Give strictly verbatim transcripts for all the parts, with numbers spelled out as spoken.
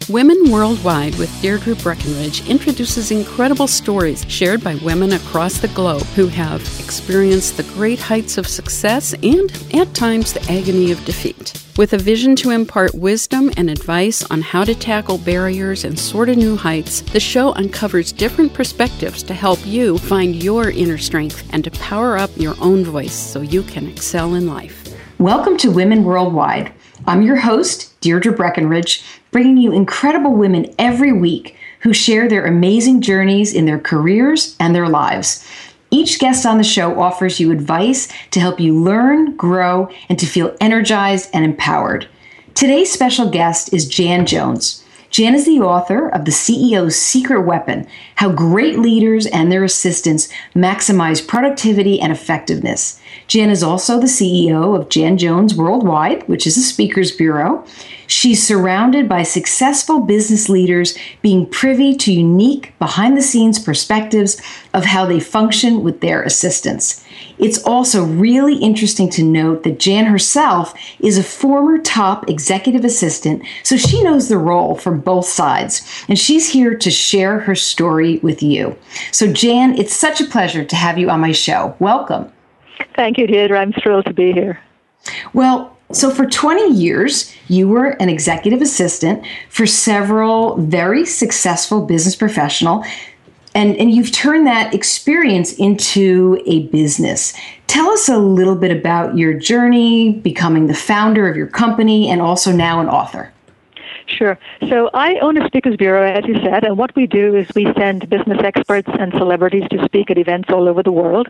Women Worldwide with Deirdre Breckenridge introduces incredible stories shared by women across the globe who have experienced the great heights of success and, at times, the agony of defeat. With a vision to impart wisdom and advice on how to tackle barriers and soar to new heights, the show uncovers different perspectives to help you find your inner strength and to power up your own voice so you can excel in life. Welcome to Women Worldwide. I'm your host, Deirdre Breckenridge, bringing you incredible women every week who share their amazing journeys in their careers and their lives. Each guest on the show offers you advice to help you learn, grow, and to feel energized and empowered. Today's special guest is Jan Jones. Jan is the author of The C E O's Secret Weapon, How Great Leaders and Their Assistants Maximize Productivity and Effectiveness. Jan is also the C E O of Jan Jones Worldwide, which is a speakers bureau. She's surrounded by successful business leaders being privy to unique behind-the-scenes perspectives of how they function with their assistants. It's also really interesting to note that Jan herself is a former top executive assistant, so she knows the role from both sides, and she's here to share her story with you. So Jan, it's such a pleasure to have you on my show. Welcome. Thank you, Deirdre. I'm thrilled to be here. Well, so for twenty years, you were an executive assistant for several very successful business professionals, and, and you've turned that experience into a business. Tell us a little bit about your journey, becoming the founder of your company, and also now an author. Sure. So I own a speakers bureau, as you said, and what we do is we send business experts and celebrities to speak at events all over the world.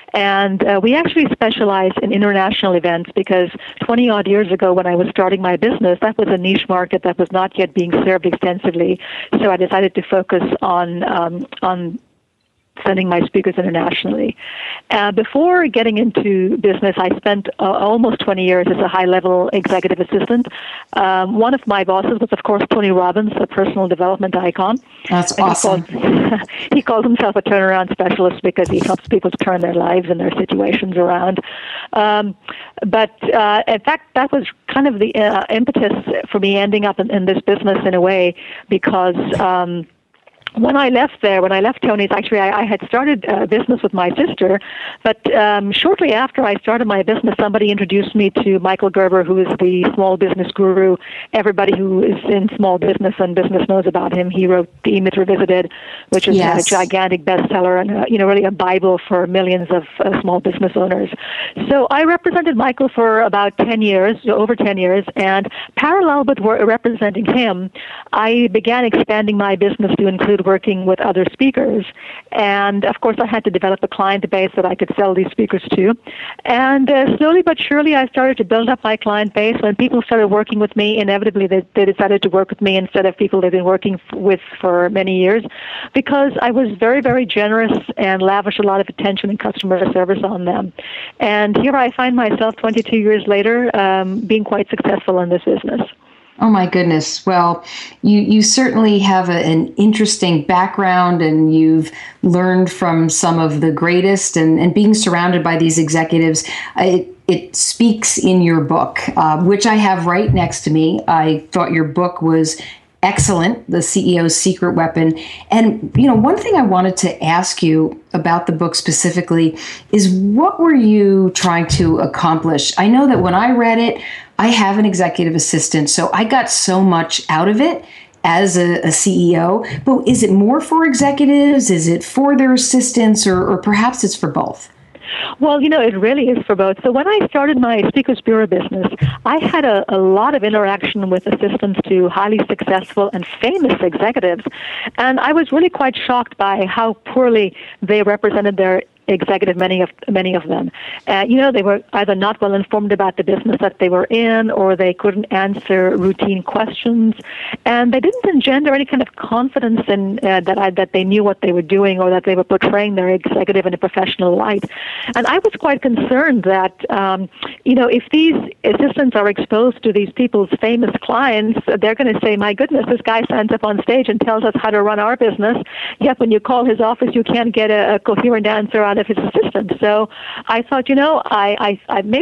And uh, we actually specialize in international events because twenty-odd years ago when I was starting my business, that was a niche market that was not yet being served extensively. So I decided to focus on um, on sending my speakers internationally. Uh, before getting into business, I spent uh, almost twenty years as a high-level executive assistant. Um, one of my bosses was, of course, Tony Robbins, a personal development icon. That's awesome. He calls, he calls himself a turnaround specialist because he helps people to turn their lives and their situations around. Um, but, uh, in fact, that was kind of the uh, impetus for me ending up in, in this business in a way because um, When I left there, when I left Tony's, actually, I, I had started a business with my sister, but um, shortly after I started my business, somebody introduced me to Michael Gerber, who is the small business guru. Everybody who is in small business and business knows about him. He wrote The E-Myth Revisited, which is yes. a gigantic bestseller and, uh, you know, really a Bible for millions of uh, small business owners. So I represented Michael for about ten years, over ten years, and parallel with representing him, I began expanding my business to include working with other speakers. And of course, I had to develop a client base that I could sell these speakers to. And uh, slowly but surely, I started to build up my client base. When people started working with me, inevitably they, they decided to work with me instead of people they've been working f- with for many years, because I was very, very generous and lavished a lot of attention and customer service on them. And here I find myself twenty-two years later um, being quite successful in this business. Oh, my goodness. Well, you, you certainly have a, an interesting background, and you've learned from some of the greatest, and, and being surrounded by these executives, it, it speaks in your book, uh, which I have right next to me. I thought your book was excellent, The C E O's Secret Weapon. And, you know, one thing I wanted to ask you about the book specifically is, what were you trying to accomplish? I know that when I read it, I have an executive assistant, so I got so much out of it as a, a C E O. But is it more for executives? Is it for their assistants, or, or perhaps it's for both? Well, you know, it really is for both. So when I started my Speakers Bureau business, I had a, a lot of interaction with assistants to highly successful and famous executives. And I was really quite shocked by how poorly they represented their executive, many of many of them. Uh, you know, they were either not well informed about the business that they were in, or they couldn't answer routine questions, and they didn't engender any kind of confidence in uh, that I, that they knew what they were doing, or that they were portraying their executive in a professional light. And I was quite concerned that, um, you know, if these assistants are exposed to these people's famous clients, they're going to say, my goodness, this guy stands up on stage and tells us how to run our business, yet when you call his office, you can't get a, a coherent answer out of his assistant. So I thought, you know, I, I, I maybe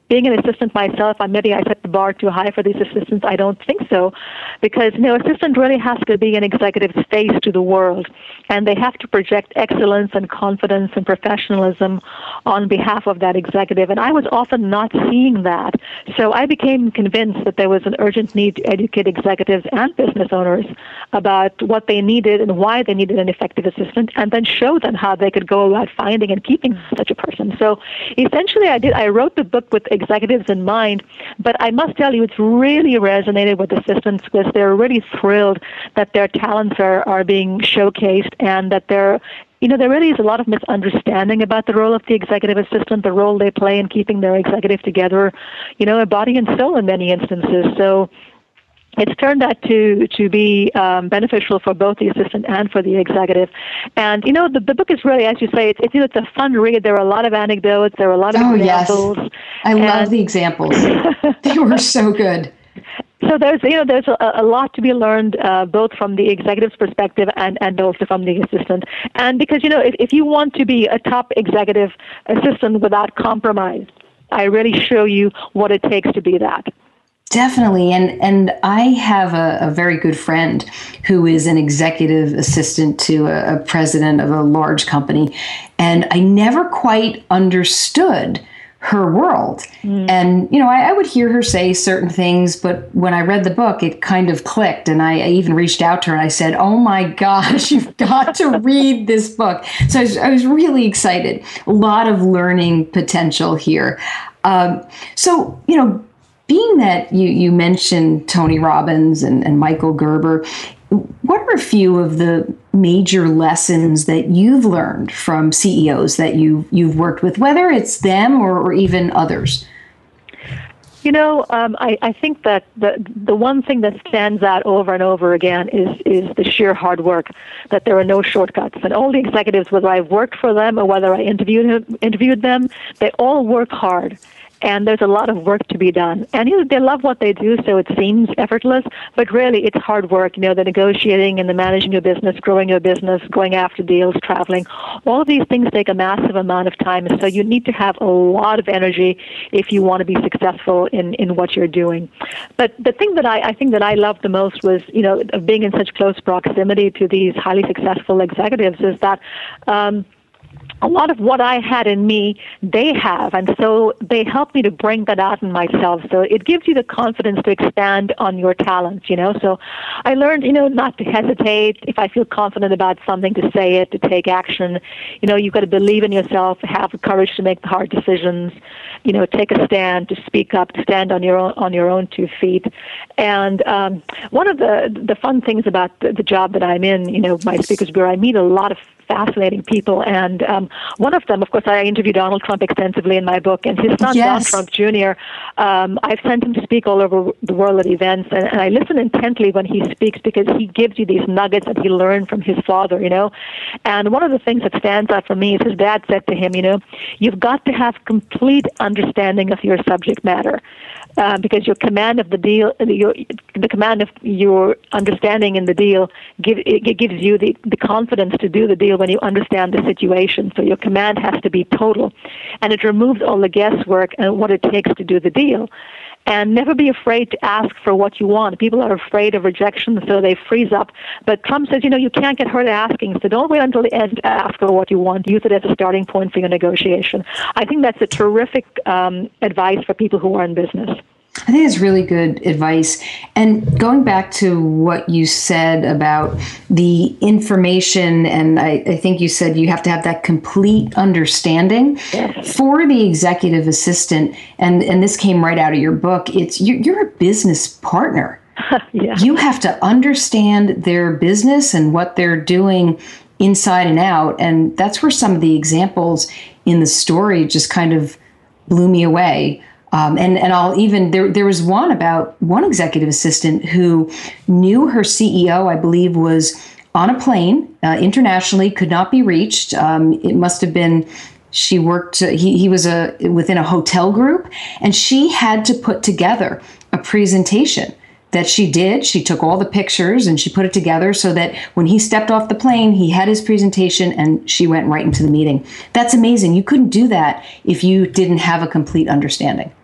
being an assistant myself, I'm maybe I set the bar too high for these assistants. I don't think so, because you know, assistant really has to be an executive's face to the world, and they have to project excellence and confidence and professionalism on behalf of that executive. And I was often not seeing that, so I became convinced that there was an urgent need to educate executives and business owners about what they needed and why they needed an effective assistant, and then show them how they could go about finding and keeping such a person. So essentially, I did. I wrote the book with executives in mind, but I must tell you, it's really resonated with assistants because they're really thrilled that their talents are, are being showcased, and that they're, you know, there really is a lot of misunderstanding about the role of the executive assistant, the role they play in keeping their executive together, you know, body and soul in many instances. So it's turned out to to be um, beneficial for both the assistant and for the executive. And, you know, the, the book is really, as you say, it's, it's, it's a fun read. There are a lot of anecdotes. There are a lot of oh, examples. Yes. I and love the examples. They were so good. So there's, you know, there's a, a lot to be learned, uh, both from the executive's perspective and, and also from the assistant. And because, you know, if, if you want to be a top executive assistant without compromise, I really show you what it takes to be that. Definitely. And and I have a, a very good friend who is an executive assistant to a, a president of a large company. And I never quite understood her world. Mm. And, you know, I, I would hear her say certain things, but when I read the book, it kind of clicked. And I, I even reached out to her and I said, oh my gosh, you've got to read this book. So I was, I was really excited. A lot of learning potential here. Um, so, you know, being that you, you mentioned Tony Robbins and, and Michael Gerber, what are a few of the major lessons that you've learned from C E Os that you, you've worked with, whether it's them or, or even others? You know, um, I, I think that the the one thing that stands out over and over again is is the sheer hard work, that there are no shortcuts. And all the executives, whether I've worked for them or whether I interviewed interviewed them, they all work hard. And there's a lot of work to be done. And, you know, they love what they do, so it seems effortless, but really it's hard work. You know, the negotiating and the managing your business, growing your business, going after deals, traveling, all of these things take a massive amount of time. And so you need to have a lot of energy if you want to be successful in, in what you're doing. But the thing that I, I think that I loved the most was, you know, being in such close proximity to these highly successful executives is that, um, a lot of what I had in me, they have, and so they help me to bring that out in myself. So it gives you the confidence to expand on your talents, you know. So I learned, you know, not to hesitate. If I feel confident about something, to say it, to take action. You know, you've got to believe in yourself, have the courage to make the hard decisions, you know, take a stand, to speak up, to stand on your own on your own two feet. And um, one of the the fun things about the, the job that I'm in, you know, my Speakers Bureau, I meet a lot of fascinating people. And um, one of them, of course, I interviewed Donald Trump extensively in my book, and his son, yes. Don Trump Junior, um, I've sent him to speak all over the world at events, and, and I listen intently when he speaks because he gives you these nuggets that he learned from his father, you know. And one of the things that stands out for me is his dad said to him, you know, you've got to have complete understanding of your subject matter. Uh, because your command of the deal, your, the command of your understanding in the deal, give, it gives you the, the confidence to do the deal when you understand the situation. So your command has to be total, and it removes all the guesswork and what it takes to do the deal. And never be afraid to ask for what you want. People are afraid of rejection, so they freeze up. But Trump says, you know, you can't get hurt asking, so don't wait until the end to ask for what you want. Use it as a starting point for your negotiation. I think that's a terrific um, advice for people who are in business. I think it's really good advice. And going back to what you said about the information, and I, I think you said you have to have that complete understanding. Yes. For the executive assistant, and, and this came right out of your book, it's you're, you're a business partner. Yeah. You have to understand their business and what they're doing inside and out. And that's where some of the examples in the story just kind of blew me away. Um, and, and I'll even, there there was one about one executive assistant who knew her C E O, I believe, was on a plane uh, internationally, could not be reached. Um, it must have been, she worked, uh, he, he was a within a hotel group, and she had to put together a presentation that she did. She took all the pictures and she put it together so that when he stepped off the plane, he had his presentation and she went right into the meeting. That's amazing. You couldn't do that if you didn't have a complete understanding.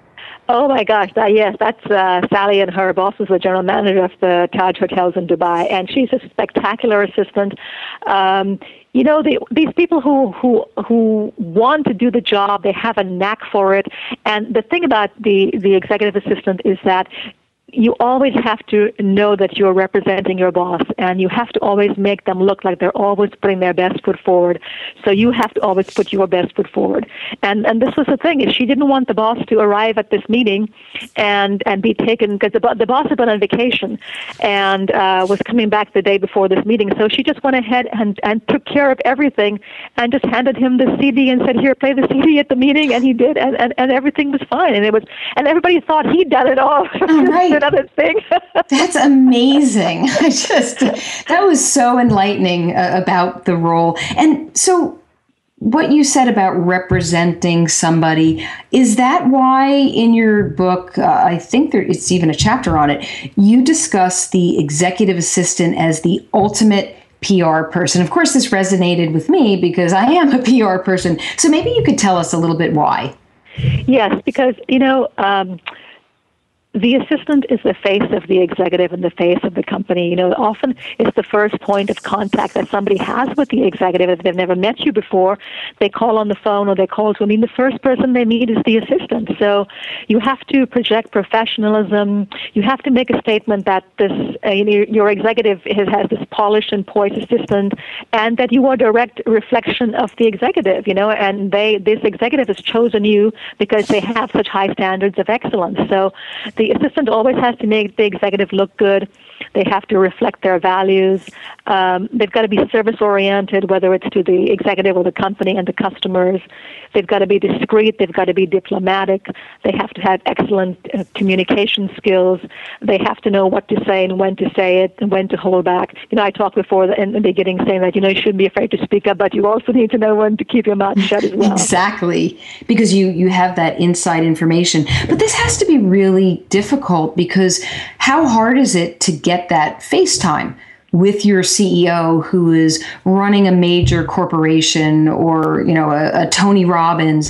Oh my gosh, that, yes, that's uh, Sally, and her boss is the general manager of the Taj Hotels in Dubai, and she's a spectacular assistant. Um, you know, the, these people who, who who want to do the job, they have a knack for it. And the thing about the, the executive assistant is that you always have to know that you're representing your boss, and you have to always make them look like they're always putting their best foot forward. So you have to always put your best foot forward. And and this was the thing, is she didn't want the boss to arrive at this meeting and, and be taken, because the, the boss had been on vacation and uh, was coming back the day before this meeting. So she just went ahead and, and took care of everything and just handed him the C D and said, here, play the C D at the meeting. And he did, and, and, and everything was fine. And it was, and everybody thought he'd done it all. Oh, right. Another thing. That's amazing. I just, that was so enlightening uh, about the role. And so what you said about representing somebody, is that why in your book, uh, I think there it's even a chapter on it, you discuss the executive assistant as the ultimate P R person? Of course, this resonated with me because I am a P R person. So maybe you could tell us a little bit why. Yes, because, you know, um, the assistant is the face of the executive and the face of the company. You know, often it's the first point of contact that somebody has with the executive. If they've never met you before, they call on the phone or they call to, I mean, the first person they meet is the assistant. So you have to project professionalism. You have to make a statement that this, uh, you know, your executive has, has this polished and poised assistant, and that you are a direct reflection of the executive, you know, and they, this executive has chosen you because they have such high standards of excellence. So the The assistant always has to make the executive look good. They have to reflect their values. Um, they've got to be service-oriented, whether it's to the executive or the company and the customers. They've got to be discreet. They've got to be diplomatic. They have to have excellent uh, communication skills. They have to know what to say and when to say it and when to hold back. You know, I talked before in the beginning saying that, you know, you shouldn't be afraid to speak up, but you also need to know when to keep your mouth shut as well. Exactly, because you, you have that inside information. But this has to be really difficult, because how hard is it to get that FaceTime with your C E O who is running a major corporation, or, you know, a, a Tony Robbins?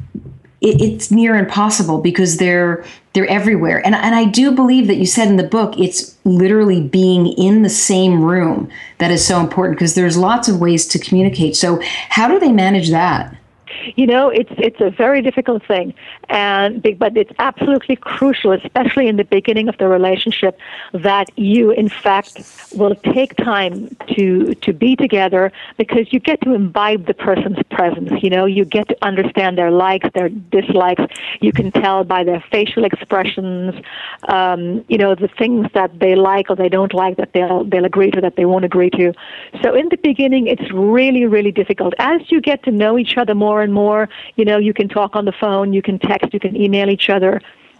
It, it's near impossible because they're they're everywhere. And, and I do believe that you said in the book, it's literally being in the same room that is so important, because there's lots of ways to communicate. So how do they manage that? You know, it's it's a very difficult thing, and but it's absolutely crucial, especially in the beginning of the relationship, that you, in fact, will take time to to be together, because you get to imbibe the person's presence. You know, you get to understand their likes, their dislikes. You can tell by their facial expressions, um, you know, the things that they like or they don't like, that they'll they'll agree to, that they won't agree to. So in the beginning, it's really, really difficult. As you get to know each other more and more, you know, you can talk on the phone, you can text, you can email each other.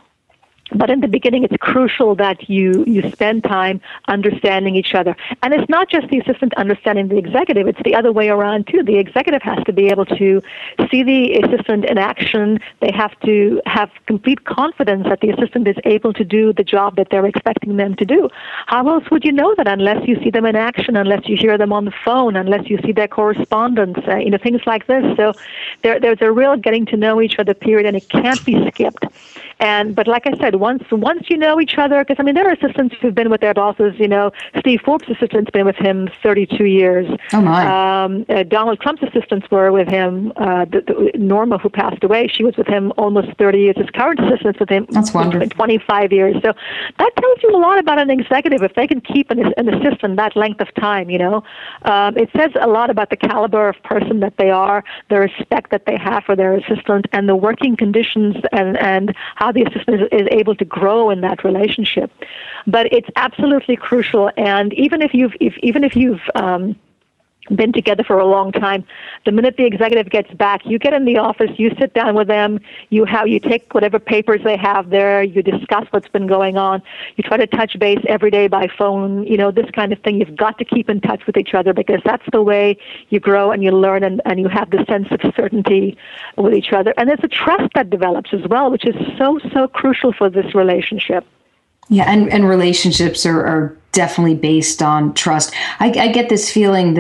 But in the beginning, it's crucial that you, you spend time understanding each other. And it's not just the assistant understanding the executive, it's the other way around, too. The executive has to be able to see the assistant in action. They have to have complete confidence that the assistant is able to do the job that they're expecting them to do. How else would you know that unless you see them in action, unless you hear them on the phone, unless you see their correspondence, uh, you know, things like this. So there, there's a real getting to know each other period, and it can't be skipped. And but like I said, once once you know each other, because I mean there are assistants who've been with their bosses. You know, Steve Forbes' assistant's been with him thirty-two years. Oh my! Um, uh, Donald Trump's assistants were with him. Uh, the, the, Norma, who passed away, she was with him almost thirty years. His current assistant's with him. That's wonderful. twenty-five years. So that tells you a lot about an executive if they can keep an, an assistant that length of time. You know, um, it says a lot about the caliber of person that they are, the respect that they have for their assistant, and the working conditions and and how the assistant is, is able to grow in that relationship. But it's absolutely crucial. And even if you've, if, even if you've um, been together for a long time, the minute the executive gets back, you get in the office, you sit down with them, you have, you take whatever papers they have there, you discuss what's been going on, you try to touch base every day by phone, you know, this kind of thing. You've got to keep in touch with each other, because that's the way you grow and you learn, and, and you have the sense of certainty with each other. And there's a trust that develops as well, which is so, so crucial for this relationship. Yeah, and, and relationships are, are definitely based on trust. I, I get this feeling that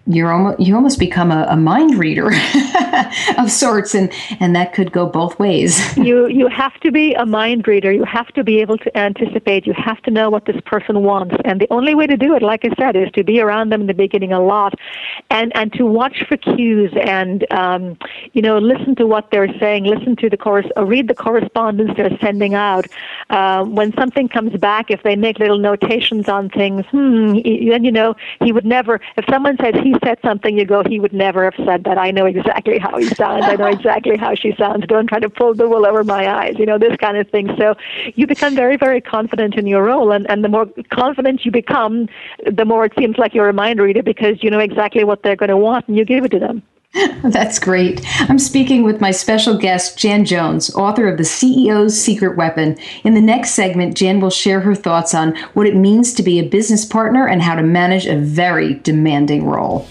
you're almost you almost become a, a mind reader of sorts, and and that could go both ways. you you have to be a mind reader. You have to be able to anticipate. You have to know what this person wants, and the only way to do it, like I said, is to be around them in the beginning a lot, and and to watch for cues, and um, you know, listen to what they're saying, listen to the chorus, or read the correspondence they're sending out. Uh, when something comes back, if they make little notations on things, hmm, then you know he would never. If someone says he said something, you go, he would never have said that. I know exactly how he sounds. I know exactly how she sounds. Don't try to pull the wool over my eyes, you know, this kind of thing. So you become very, very confident in your role. And, and the more confident you become, the more it seems like you're a mind reader because you know exactly what they're going to want and you give it to them. That's great. I'm speaking with my special guest, Jan Jones, author of The C E O's Secret Weapon. In the next segment, Jan will share her thoughts on what it means to be a business partner and how to manage a very demanding role.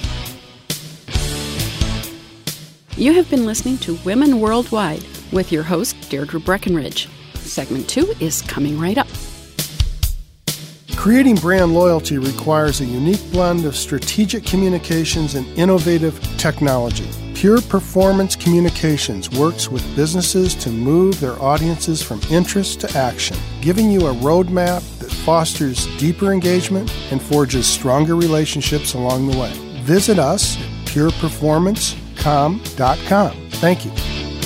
You have been listening to Women Worldwide with your host, Deirdre Breckenridge. Segment two is coming right up. Creating brand loyalty requires a unique blend of strategic communications and innovative technology. Pure Performance Communications works with businesses to move their audiences from interest to action, giving you a roadmap that fosters deeper engagement and forges stronger relationships along the way. Visit us at pure performance com dot com. Thank you.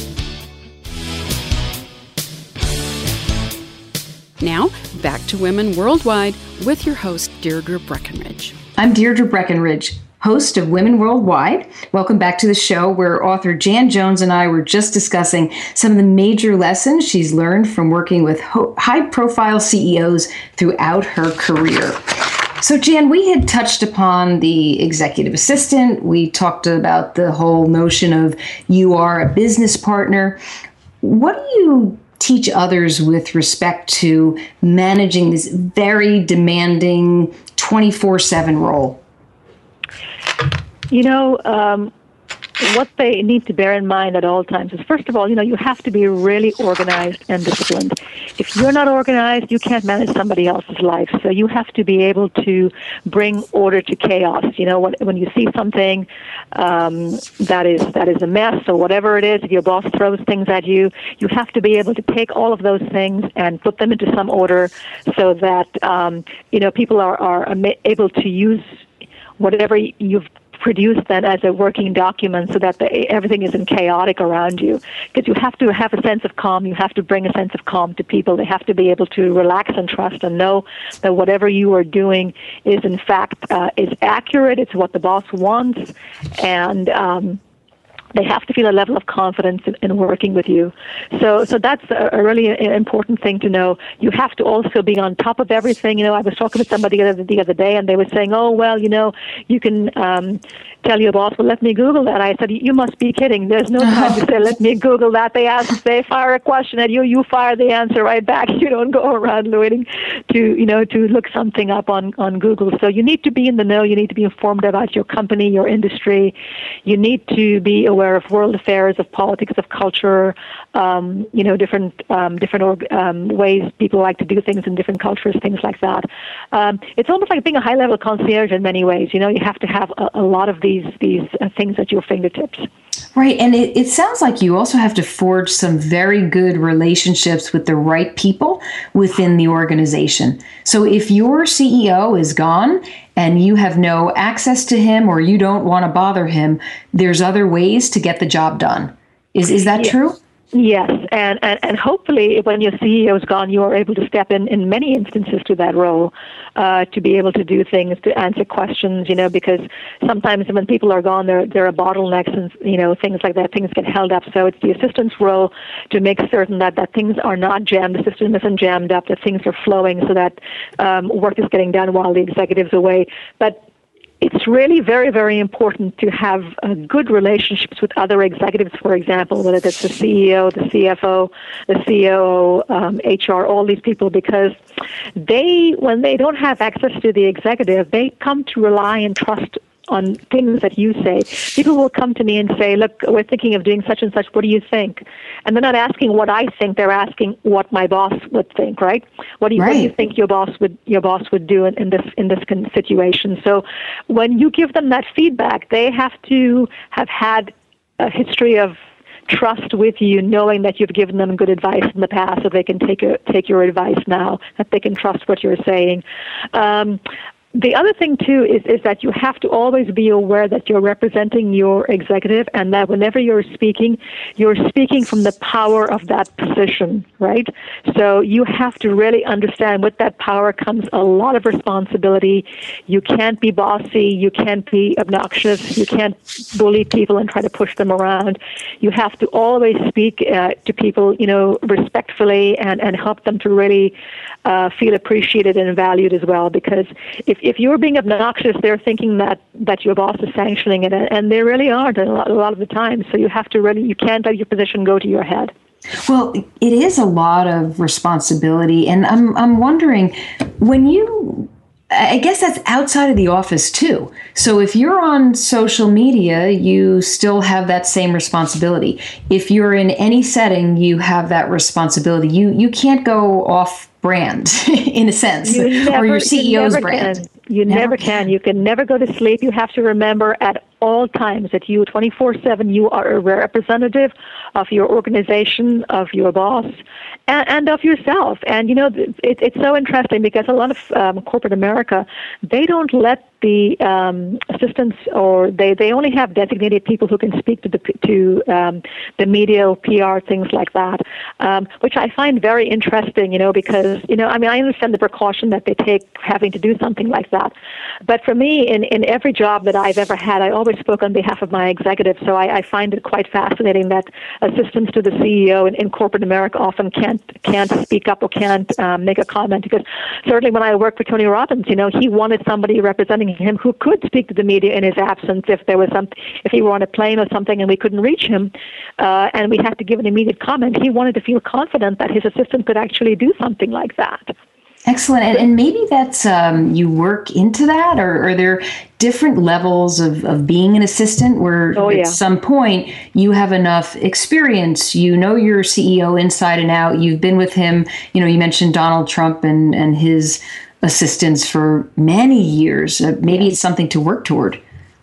Now, back to Women Worldwide with your host, Deirdre Breckenridge. I'm Deirdre Breckenridge, host of Women Worldwide. Welcome back to the show where author Jan Jones and I were just discussing some of the major lessons she's learned from working with ho- high-profile C E Os throughout her career. So, Jan, we had touched upon the executive assistant. We talked about the whole notion of you are a business partner. What do you teach others with respect to managing this very demanding twenty-four seven role? You know, um, what they need to bear in mind at all times is, first of all, you know, you have to be really organized and disciplined. If you're not organized, you can't manage somebody else's life. So you have to be able to bring order to chaos. You know, when, when you see something um, that is that is a mess or whatever it is, if your boss throws things at you, you have to be able to take all of those things and put them into some order so that, um, you know, people are, are able to use whatever you've produce that as a working document so that the, everything isn't chaotic around you. Because you have to have a sense of calm. You have to bring a sense of calm to people. They have to be able to relax and trust and know that whatever you are doing is, in fact, uh, is accurate. It's what the boss wants. And um, they have to feel a level of confidence in, in working with you. So so that's a, a really important thing to know. You have to also be on top of everything. You know, I was talking with somebody the other, the other day, and they were saying, oh, well, you know, you can um, tell your boss, well, let me Google that. I said, you must be kidding. There's no time to say, let me Google that. They ask, they fire a question at you, you fire the answer right back. You don't go around waiting to, you know, to look something up on, on Google. So you need to be in the know. You need to be informed about your company, your industry. You need to be aware of world affairs, of politics, of culture, um, you know, different um, different um, ways people like to do things in different cultures, things like that. Um, it's almost like being a high-level concierge in many ways. You know, you have to have a, a lot of these these uh, things at your fingertips. Right, and it, it sounds like you also have to forge some very good relationships with the right people within the organization. So if your C E O is gone and you have no access to him or you don't want to bother him, there's other ways to get the job done. Is is that yes. true? Yes, and, and, and hopefully when your C E O is gone, you are able to step in in many instances to that role, uh, to be able to do things, to answer questions, you know, because sometimes when people are gone, there there are bottlenecks and, you know, things like that, things get held up. So it's the assistant's role to make certain that, that things are not jammed, the system isn't jammed up, that things are flowing so that um, work is getting done while the executive's away. But it's really very, very important to have uh, good relationships with other executives, for example, whether it's the C E O, the C F O, the C O O, um, H R, all these people, because they, when they don't have access to the executive, they come to rely and trust on things that you say. People will come to me and say, look, we're thinking of doing such and such. What do you think? And they're not asking what I think. They're asking what my boss would think, right? What do you, right. what do you think your boss would your boss would do in, in this in this situation? So when you give them that feedback, they have to have had a history of trust with you, knowing that you've given them good advice in the past, so they can take a, take your advice now, that they can trust what you're saying. Um, The other thing, too, is, is that you have to always be aware that you're representing your executive, and that whenever you're speaking, you're speaking from the power of that position, right? So you have to really understand with that power comes a lot of responsibility. You can't be bossy. You can't be obnoxious. You can't bully people and try to push them around. You have to always speak uh, to people, you know, respectfully and, and help them to really uh, feel appreciated and valued as well, because if If you're being obnoxious, they're thinking that, that your boss is sanctioning it, and they really aren't a lot, a lot of the time. So you have to really, you can't let your position go to your head. Well, it is a lot of responsibility, and I'm I'm wondering, when you, I guess that's outside of the office too. So if you're on social media, you still have that same responsibility. If you're in any setting, you have that responsibility. You you can't go off brand in a sense, you never, or your C E O's you brand. Can. You never. never can. You can never go to sleep. You have to remember at all times that you twenty-four seven, you are a representative of your organization, of your boss, and, and of yourself. And, you know, it, it's so interesting because a lot of um, corporate America, they don't let the um, assistants, or they, they only have designated people who can speak to the to um, the media, P R, things like that, um, which I find very interesting, you know, because, you know, I mean, I understand the precaution that they take having to do something like that. But for me, in, in every job that I've ever had, I always spoke on behalf of my executives, so I, I find it quite fascinating that assistants to the C E O in, in corporate America often can't can't speak up or can't um, make a comment, because certainly when I worked for Tony Robbins, you know, he wanted somebody representing him who could speak to the media in his absence if there was some, if he were on a plane or something and we couldn't reach him, uh, and we had to give an immediate comment. He wanted to feel confident that his assistant could actually do something like that. Excellent. And, and maybe that's, um, you work into that, or are there different levels of, of being an assistant where oh, yeah. at some point you have enough experience, you know your C E O inside and out, you've been with him, you know, you mentioned Donald Trump and, and his assistants for many years. Uh, maybe it's something to work toward.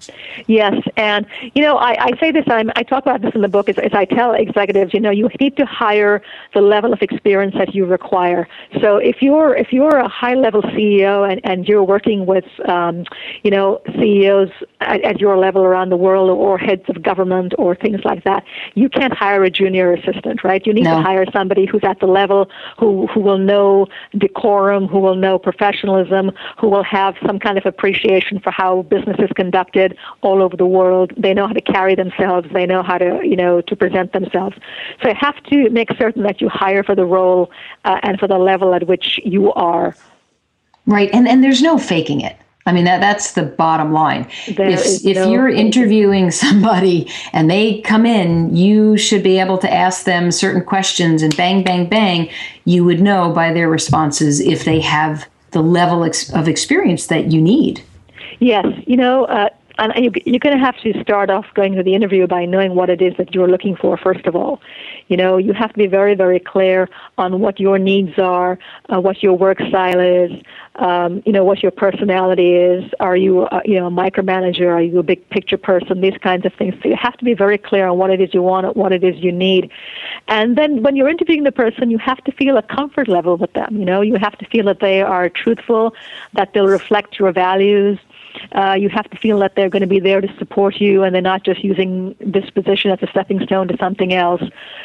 Yes, and, you know, I, I say this, I'm, I talk about this in the book, as, as I tell executives, you know, you need to hire the level of experience that you require. So if you're if you're a high-level C E O and, and you're working with, um, you know, C E Os at, at your level around the world, or heads of government or things like that, you can't hire a junior assistant, right? You need no. to hire somebody who's at the level, who, who will know decorum, who will know professionalism, who will have some kind of appreciation for how business is conducted all over the world. They know how to carry themselves. They know how to, you know, to present themselves. So you have to make certain that you hire for the role uh, and for the level at which you are. Right, and and there's no faking it. I mean, that that's the bottom line. There if if no you're faking. interviewing somebody and they come in, you should be able to ask them certain questions, and bang, bang, bang, you would know by their responses if they have the level ex- of experience that you need. Yes, you know, uh, and you, you're going to have to start off going to the interview by knowing what it is that you're looking for, first of all. You know, you have to be very, very clear on what your needs are, uh, what your work style is, um, you know, what your personality is. Are you, uh, you know, a micromanager? Are you a big picture person? These kinds of things. So you have to be very clear on what it is you want, what it is you need. And then when you're interviewing the person, you have to feel a comfort level with them. You know, you have to feel that they are truthful, that they'll reflect your values. Uh, you have to feel that they're going to be there to support you, and they're not just using this position as a stepping stone to something else.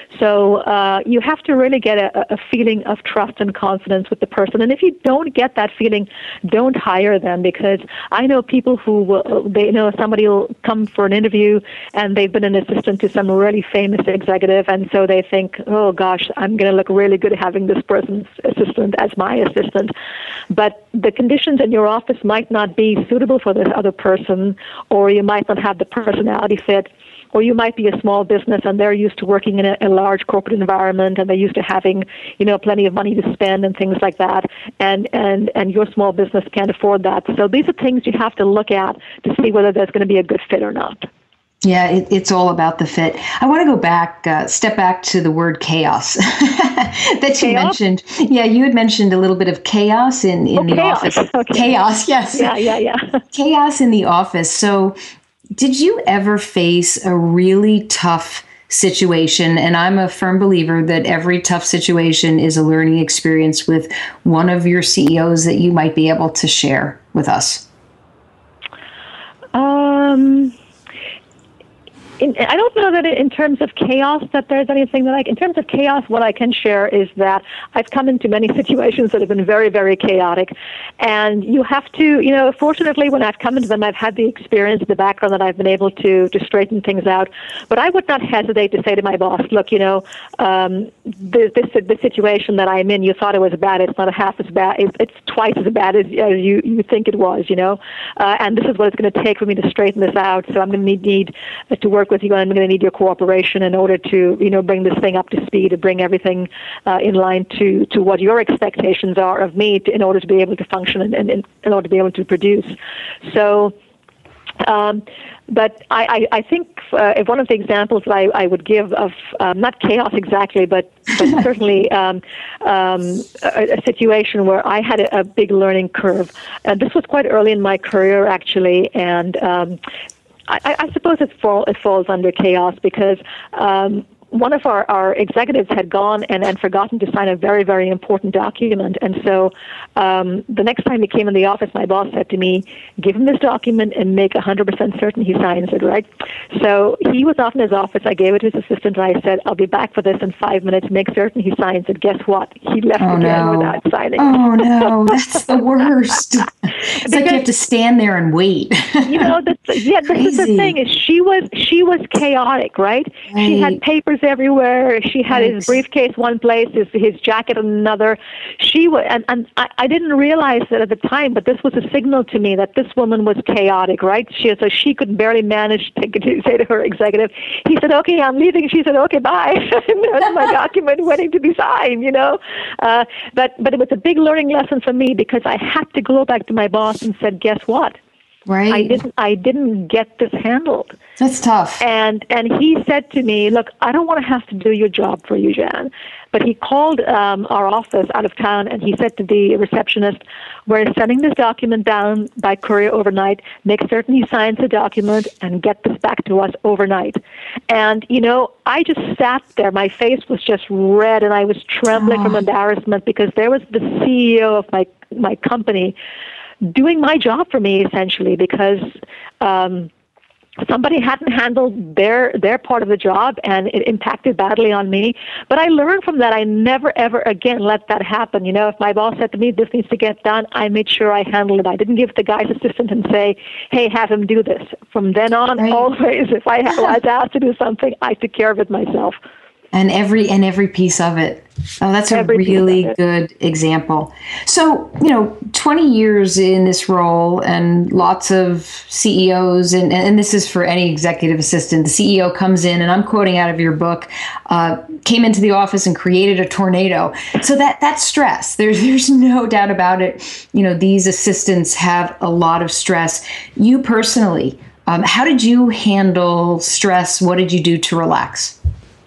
So uh, you have to really get a, a feeling of trust and confidence with the person. And if you don't get that feeling, don't hire them, because I know people who will, they know somebody will come for an interview and they've been an assistant to some really famous executive, and so they think, oh gosh, I'm going to look really good having this person's assistant as my assistant. But the conditions in your office might not be suitable for this other person, or you might not have the personality fit, or you might be a small business and they're used to working in a, a large corporate environment and they're used to having, you know, plenty of money to spend and things like that. And, and, and your small business can't afford that. So these are things you have to look at to see whether there's going to be a good fit or not. Yeah, it, it's all about the fit. I want to go back, uh, step back to the word chaos that you chaos? mentioned. Yeah, you had mentioned a little bit of chaos in, in oh, the chaos. office. Okay. Chaos, yes. Yeah, yeah, yeah. Chaos in the office. So did you ever face a really tough situation? And I'm a firm believer that every tough situation is a learning experience with one of your C E Os that you might be able to share with us. Um... In, I don't know that in terms of chaos that there's anything that I, in terms of chaos, what I can share is that I've come into many situations that have been very, very chaotic. And you have to, you know, fortunately when I've come into them, I've had the experience, the background that I've been able to, to straighten things out. But I would not hesitate to say to my boss, look, you know, um, this, this, the situation that I'm in, you thought it was bad. It's not a half as bad. It's, it's twice as bad as, as you, you think it was, you know. Uh, and this is what it's going to take for me to straighten this out. So I'm going to need, need to work with you, and I'm going to need your cooperation in order to, you know, bring this thing up to speed, to bring everything uh, in line to, to what your expectations are of me to, in order to be able to function and, and in order to be able to produce. So, um, but I, I, I think uh, one of the examples that I, I would give of um, not chaos exactly, but, but certainly um, um, a, a situation where I had a, a big learning curve. And this was quite early in my career, actually, and um, I, I suppose it, fall, it falls under chaos because um, one of our, our executives had gone and, and forgotten to sign a very, very important document. And so um, the next time he came in the office, my boss said to me, give him this document and make one hundred percent certain he signs it, right? So he was off in his office. I gave it to his assistant, and I said, I'll be back for this in five minutes. Make certain he signs it. Guess what? He left oh, again no. without signing. Oh, no. That's the worst. It's because, like you have to stand there and wait. you know, this, yeah, this is the thing, is she was, she was chaotic, right? right? She had papers everywhere. She had Thanks. his briefcase one place, his his jacket another. She was, and, and I, I didn't realize that at the time, but this was a signal to me that this woman was chaotic, right? She so she could barely manage to, to say to her executive, he said, "Okay, I'm leaving." She said, "Okay, bye." There's my document waiting to be signed, you know. Uh, but but it was a big learning lesson for me because I had to go back to my boss and said, "Guess what? Right. I didn't I didn't get this handled." That's tough. And and he said to me, "Look, I don't want to have to do your job for you, Jan." But he called um, our office out of town and he said to the receptionist, "We're sending this document down by courier overnight. Make certain he signs the document and get this back to us overnight." And, you know, I just sat there. My face was just red and I was trembling oh. from embarrassment because there was the C E O of my my company doing my job for me, essentially, because um, somebody hadn't handled their their part of the job, and it impacted badly on me. But I learned from that. I never, ever again let that happen. You know, if my boss said to me, "This needs to get done," I made sure I handled it. I didn't give the guy's assistant and say, "Hey, have him do this." From then on, right. always, if I was asked to do something, I took care of it myself. And every and every piece of it. Oh, that's a every really good example. So, you know, twenty years in this role and lots of C E Os, and, and this is for any executive assistant. The C E O comes in, and I'm quoting out of your book, uh, came into the office and created a tornado. So that that's stress. There's there's no doubt about it. You know, these assistants have a lot of stress. You personally, um, how did you handle stress? What did you do to relax?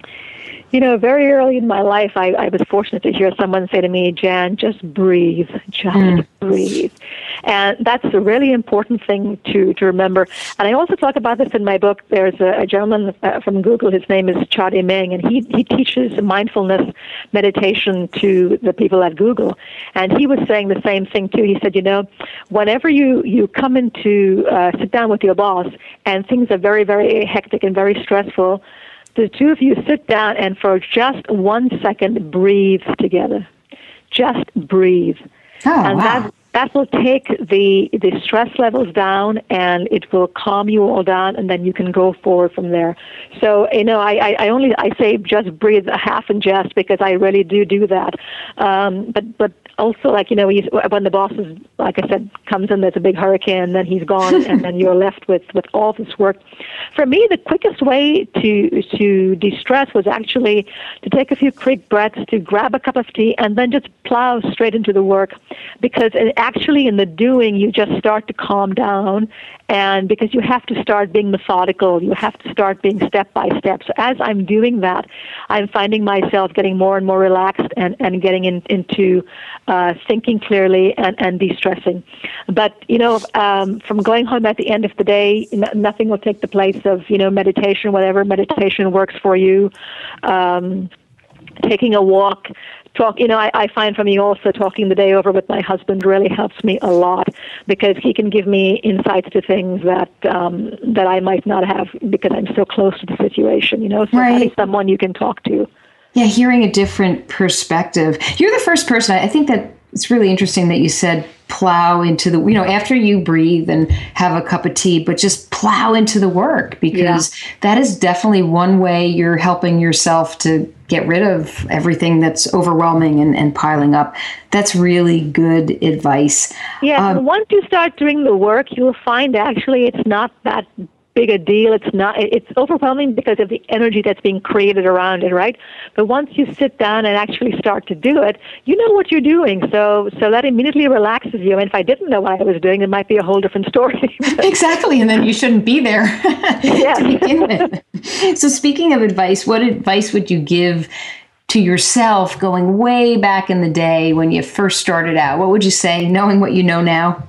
You know, very early in my life, I, I was fortunate to hear someone say to me, "Jan, just breathe, just mm. breathe." And that's a really important thing to, to remember. And I also talk about this in my book. There's a, a gentleman uh, from Google. His name is Chadi Meng, and he, he teaches mindfulness meditation to the people at Google. And he was saying the same thing, too. He said, you know, whenever you, you come into uh, sit down with your boss and things are very, very hectic and very stressful, the two of you sit down and for just one second breathe together. Just breathe. Oh, and wow. that that will take the the stress levels down, and it will calm you all down, and then you can go forward from there. So, you know, I, I only I say just breathe a half and just because I really do do that. Um, but but also, like, you know, when the boss is, like I said, comes in, there's a big hurricane, and then he's gone, and then you're left with, with all this work. For me, the quickest way to to de-stress was actually to take a few quick breaths, to grab a cup of tea, and then just plow straight into the work. Because it, actually in the doing, you just start to calm down, and because you have to start being methodical, you have to start being step by step. So as I'm doing that, I'm finding myself getting more and more relaxed and, and getting in, into uh, thinking clearly and, and de-stressing. But, you know, um, from going home at the end of the day, n- nothing will take the place of, you know, meditation, whatever meditation works for you, um, taking a walk. Talk, you know, I, I find for me also talking the day over with my husband really helps me a lot because he can give me insights to things that um, that I might not have because I'm so close to the situation, you know, so right. having someone you can talk to. Yeah, hearing a different perspective. You're the first person, I think that it's really interesting that you said plow into the, you know, after you breathe and have a cup of tea, but just plow into the work because yeah. that is definitely one way you're helping yourself to get rid of everything that's overwhelming and, and piling up. That's really good advice. Yeah, um, once you start doing the work, you'll find actually it's not that big a deal. It's not, it's overwhelming because of the energy that's being created around it, right? But once you sit down and actually start to do it, you know what you're doing. So so that immediately relaxes you. And if I didn't know what I was doing, it might be a whole different story. Exactly. And then you shouldn't be there to begin with. So speaking of advice, what advice would you give to yourself going way back in the day when you first started out? What would you say, knowing what you know now?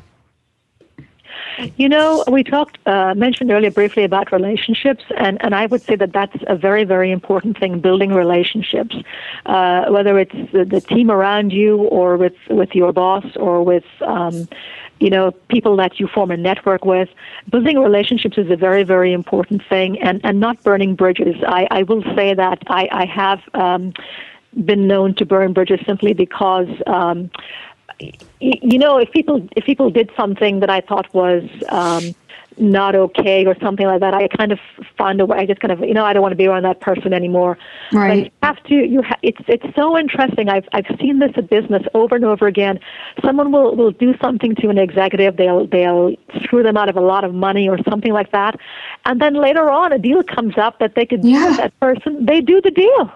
You know, we talked, uh, mentioned earlier briefly about relationships, and, and I would say that that's a very, very important thing, building relationships, uh, whether it's the, the team around you or with, with your boss or with, um, you know, people that you form a network with. Building relationships is a very, very important thing, and, and not burning bridges. I, I will say that I, I have um, been known to burn bridges simply because um you know, if people if people did something that I thought was um, not okay or something like that, I kind of found a way. I just kind of, you know, I don't want to be around that person anymore. Right. But you have to. You ha- it's it's so interesting. I've I've seen this in business over and over again. Someone will, will do something to an executive. They'll they'll screw them out of a lot of money or something like that, and then later on a deal comes up that they could yeah. do with that person. They do the deal.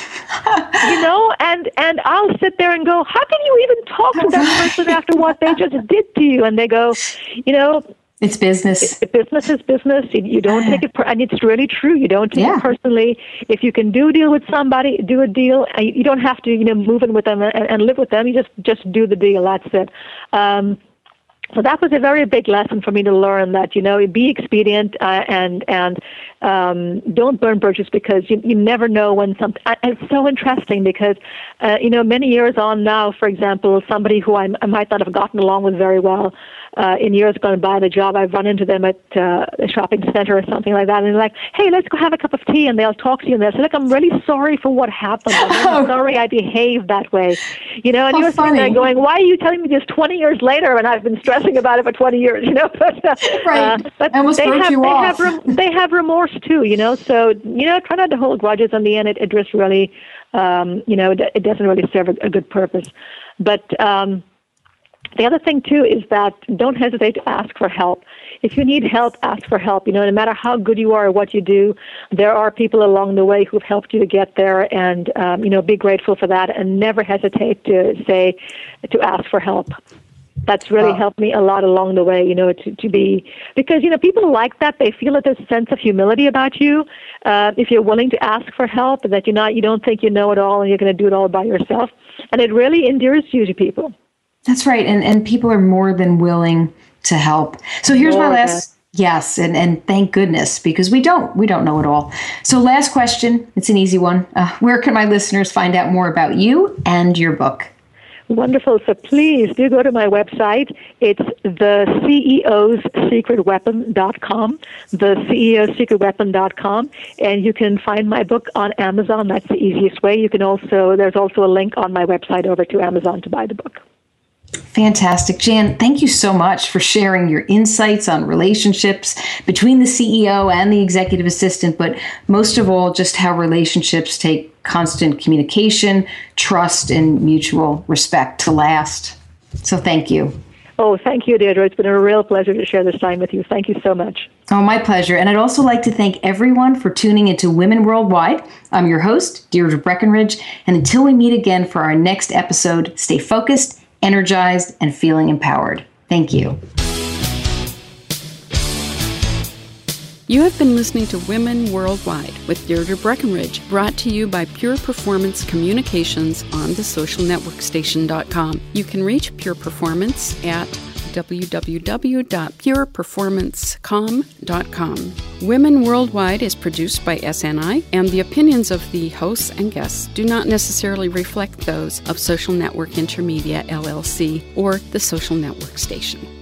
You know, and, and I'll sit there and go, how can you even talk to that person after what they just did to you? And they go, you know, it's business. It, business is business. You, you don't take it, per- and it's really true. You don't take yeah. it personally. If you can do a deal with somebody, do a deal. You don't have to, you know, move in with them and, and live with them. You just, just do the deal. That's it. Um, So that was a very big lesson for me to learn that, you know, be expedient uh, and and um, don't burn bridges because you, you never know when something. And it's so interesting because, uh, you know, many years on now, for example, somebody who I, I might not have gotten along with very well uh, in years gone by the job, I've run into them at uh, a shopping center or something like that, and they're like, hey, let's go have a cup of tea, and they'll talk to you, and they'll say, look, I'm really sorry for what happened. I'm really sorry I behaved that way. You know, and How you're sitting there going, why are you telling me this twenty years later, and I've been stressing about it for twenty years, you know? But, uh, right. Uh, but I almost they broke have, you they off. have, rem- they have remorse too, you know? So, you know, try not to hold grudges. In the end, it, it just really, um, you know, it, it doesn't really serve a, a good purpose. But um, the other thing too is that don't hesitate to ask for help. If you need help, ask for help. You know, no matter how good you are at what you do, there are people along the way who've helped you to get there, and um, you know, be grateful for that, and never hesitate to say, to ask for help. That's really wow. helped me a lot along the way, you know, to, to be, because, you know, people like that. They feel that there's a sense of humility about you. Uh, if you're willing to ask for help, that you're not, you don't think you know it all and you're going to do it all by yourself. And it really endears you to people. That's right. And and people are more than willing to help. So here's more my last, than. yes, and, and thank goodness, because we don't, we don't know it all. So last question, it's an easy one. Uh, where can my listeners find out more about you and your book? Wonderful. So please do go to my website. It's the C E O's secret weapon dot com, the C E O's secret weapon dot com, and you can find my book on Amazon. That's the easiest way. You can also, there's also a link on my website over to Amazon to buy the book. Fantastic. Jan, thank you so much for sharing your insights on relationships between the C E O and the executive assistant, but most of all, just how relationships take constant communication, trust, and mutual respect to last. So thank you. Oh, thank you, Deirdre. It's been a real pleasure to share this time with you. Thank you so much. Oh, my pleasure. And I'd also like to thank everyone for tuning into Women Worldwide. I'm your host, Deirdre Breckenridge. And until we meet again for our next episode, stay focused, energized, and feeling empowered. Thank you. You have been listening to Women Worldwide with Deirdre Breckenridge, brought to you by Pure Performance Communications on the social network station dot com. You can reach Pure Performance at w w w dot pure performance com dot com. Women Worldwide is produced by S N I, and the opinions of the hosts and guests do not necessarily reflect those of Social Network Intermedia, L L C, or the Social Network Station.